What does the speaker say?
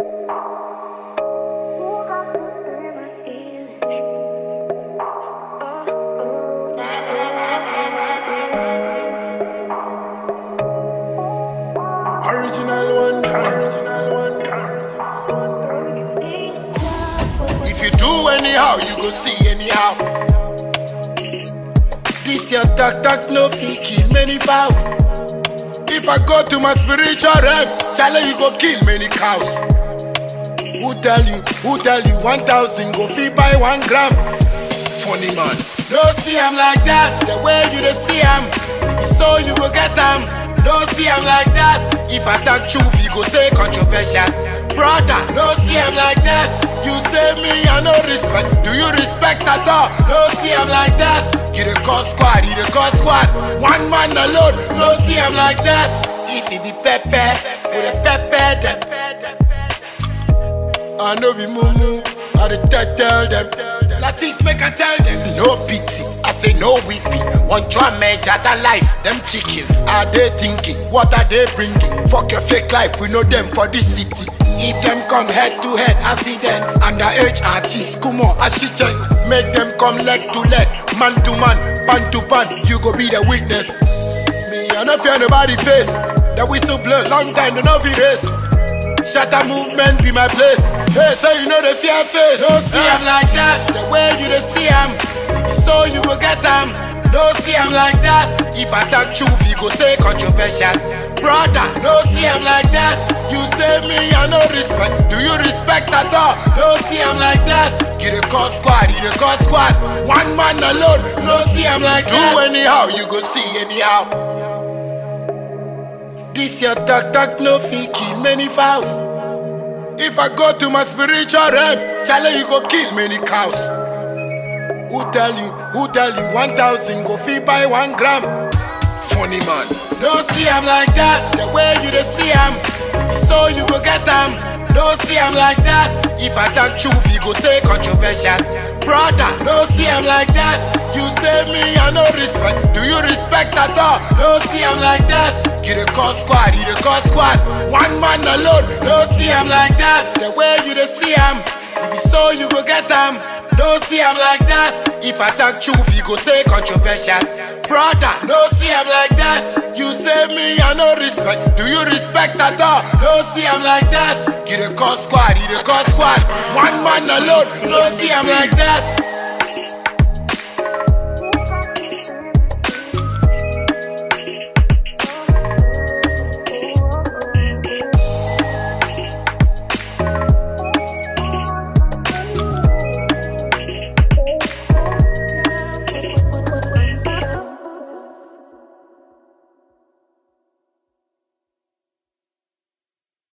Original one. If you do anyhow, you go see anyhow. This your talk no fit kill many vows. If I go to my spiritual realm, Charlie, you go kill many cows. Who tell you 1,000 go fit buy 1 gram? Funny man. No see I'm like that, the way you dey see am. So you go get am. No see I'm like that. If I talk truth, you go say controversial. Brother, no see I'm like that. You say me, I no respect. Do you respect at all? No see I'm like that. You the cause squad, One man alone, no see I'm like that. If it be pepper, with a pepper them. I know be mumu, I dey tell them. Latif make I tell them, no pity, I say no weeping. One drum edge at a life, them chickens, are they thinking? What are they bringing? Fuck your fake life, we know them for this city. If them come head to head, accident. Underage artists, kumo, ashichen. Make them come leg to leg, man to man, pan to pan. You go be the witness. Me, I no fear nobody face. The whistle blow, long time, don't know if it is. Shatter movement be my place. Hey, so you know the fear face. No see I'm like that, the way you dey see am. So you go get am. No see I'm like that. If I talk truth, you go say controversial. Brother, no see I'm like that. You say me, I no respect. Do you respect at all? No see I'm like that. You the cause squad. One man alone. No see I'm like that. Do anyhow, you go see anyhow. This your talk no fit kill many vows. If I go to my spiritual realm, Charlie, you go kill many cows. Who tell you 1,000 go fit buy 1 gram? Funny man. No see I'm like that, the way you dey see am. So you go get am. No see I'm like that. If I talk truth, you go say controversial. Brother, no see I'm like that. You say me, I no respect. Do you respect at all? No see I'm like that. You the cause squad. One man alone. No see I'm like that. The way you dey see am. So you go get am. No see I'm like that. If I talk truth, you go say controversial. Brother, no see I'm like that. You say me, I no respect. Do you respect at all? No see I'm like that. You the cause squad. One man alone. No see I'm like that.